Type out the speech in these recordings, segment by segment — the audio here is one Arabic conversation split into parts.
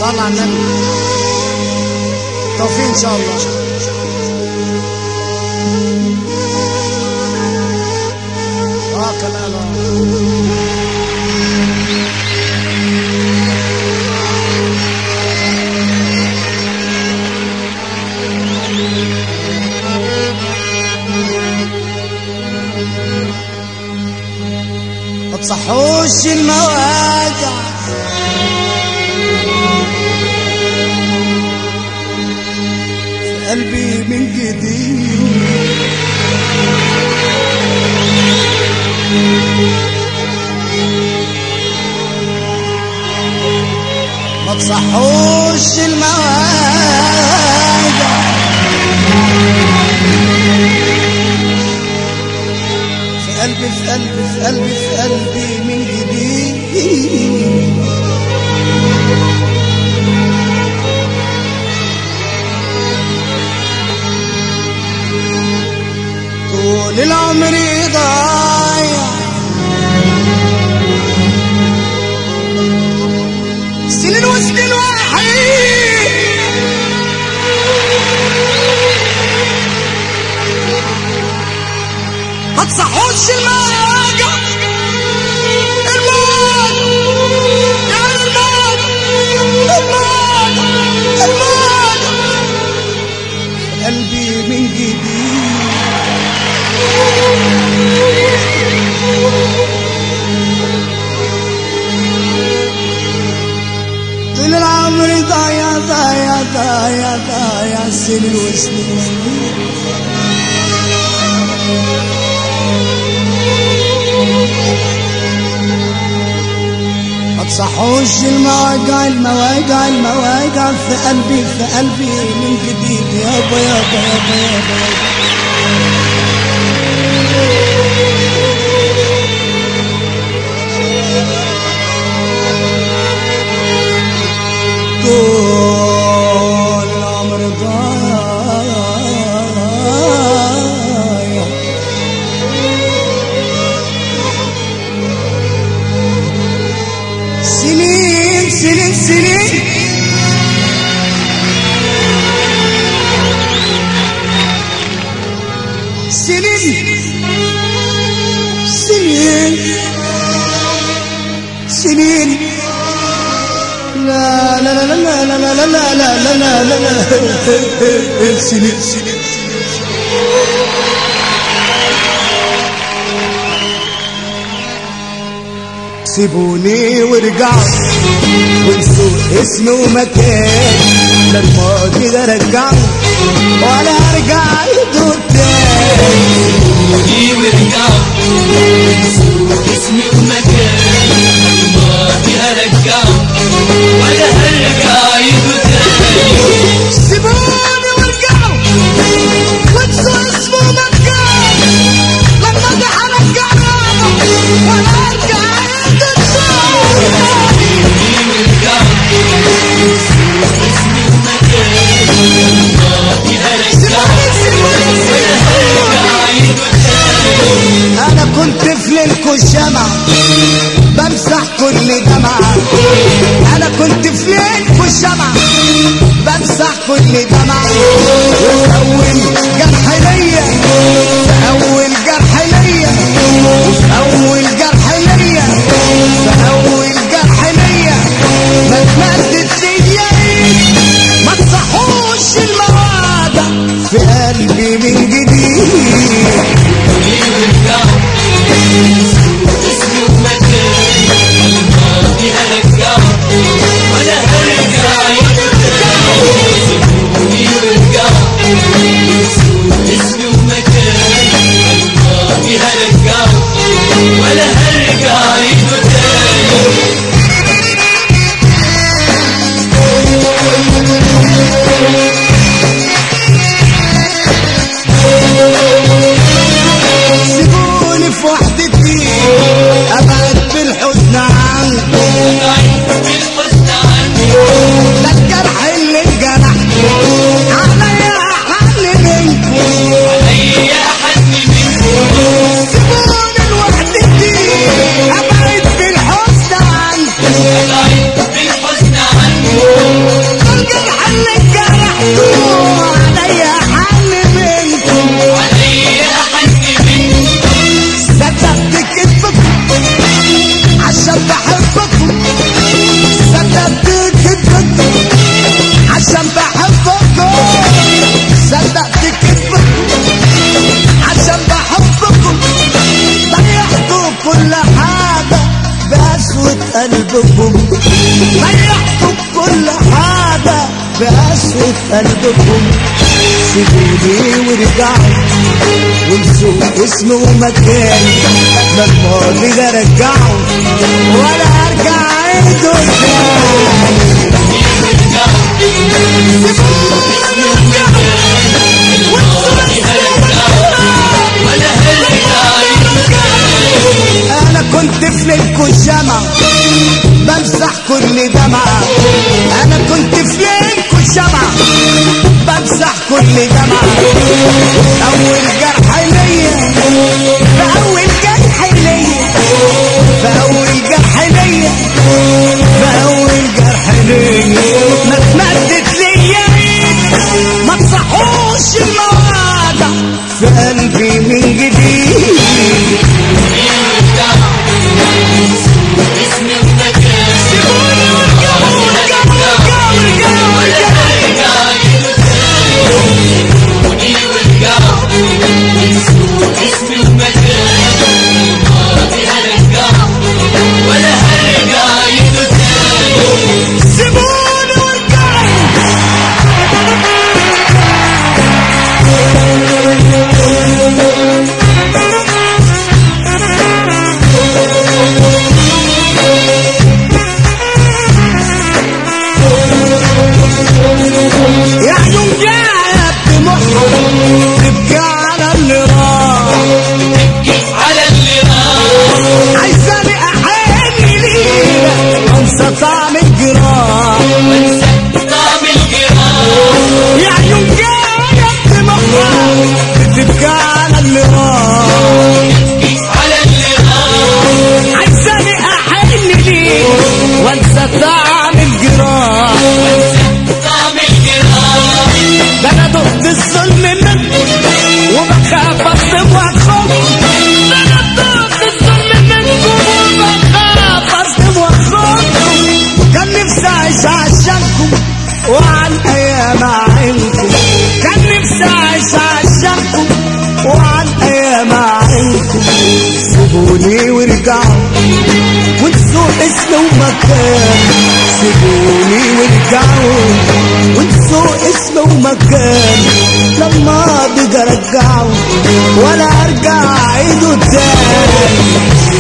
صلى على النبي. توفيق ان شاء الله. كلام ما تصحوش المواجع في قلبي من جديد، ما تصحوش المواجع في قلبي في قلبي في قلبي في قلبي من جديد. طول العمر ضايع سنين وسنين وحيد، ما تصحوش المواجع الموت يا الموت الموت الموت قلبي من جديد. طول العمر ضايع ضايع ضايع ضايع سنين وسنين، ما تصحوش المواجع المواجع المواجع في قلبي في قلبي من جديد. يابا يابا يابا يابا طول العمر ضايع سنين سنين سنين، سنين سنين سنين. لا لا لا لا لا لا لا لا لا لا لا لا سنين سنين. سيبوني وارجعوا وانسوا اسمي ومكان، لا الماضي ده رجعوا ولا ارجع ايده تاني. سيبوني وارجعوا وانسوا اسمي ومكان، الماضي هرجعه ولا هرجع ايده تاني. سيبوني وارجعوا وانسوا اسمي ومكان، لا الماضي هرجعه ولا ارجع ايده تاني. انا كنت في ليلكوا الشمع بمسح كل دمعة، انا كنت في ليلكوا الشمع بمسح كل دمعة. وفي اول جرح ليا في اول جرح ليا وفي اول جرح ليا في اول جرح ليا ما اتمدت ليا ايد. ما تصحوش المواجع في قلبي من جديد. اسمي ومكان، الماضي هرجعه ولا هرجع ايده تاني. سيبوني وارجعوا اسمي ومكان، الماضي هرجعه ولا هرجع ايده تاني. سيبوني في وحدتي قلبكم، ضيعتوا كل حاجة بقسوة قلبكم. سيبوني وارجعوا وانسوا اسمي ومكاني، ما الماضي ده رجعوا ولا ارجع عيده تاني. انا كنت في ليلكوا الشمع بمسح كل دمعة، انا كنت في ليلكوا الشمع بمسح كل دمعة. اول جرح ليا فاول جرح ليا فاول جرح ليا فاول جرح ليا، ما اتمدت ليا ما تصحوش المواجع في قلبي من جديد. طعم الجراح طعم الجراح يا عيون جاية دموعها بتبكي على اللي راح على اللي راح، عايزاني احن ليه وانسى طعم الجراح طعم الجراح. ده انا دقت الظلم منكم وبخاف اصدم واخاف، ده انا دقت الظلم منكم وبخاف اصدم واخاف. كان نفسي اعيش عشانكم وعن ايام عينكم، كان نفسي اعيش عشانكم وعن ايام عينكم. سيبوني وارجعوا وانسوا اسمي ومكان، سيبوني وارجعوا وانسوا اسمي ومكان. لما بقى رجعوا ولا ارجع اعيده تاني.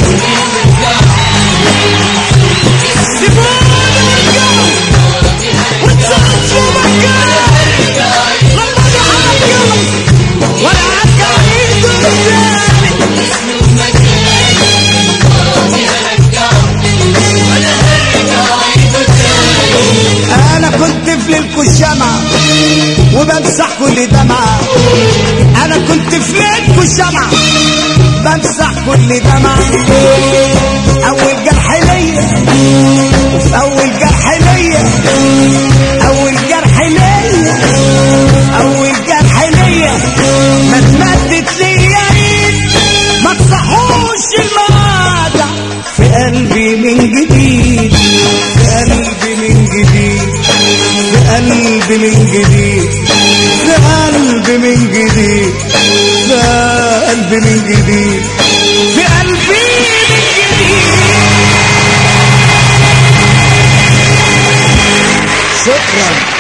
انا كنت في ليلكوا الشمع وبمسح كل دمعة، انا كنت في ليلكوا الشمع بمسح كل دمعة. اول جرح ليا وفي اول جرح ليا اول جرح ليا اول جرح ليا، ما اتمدت ليا ايد ما تصحوش المواجع في قلبي من جديد، في قلبي من جديد، في قلبي من جديد، في قلبي من جديد، في قلبي من جديد، في قلبي من جديد. شكرا.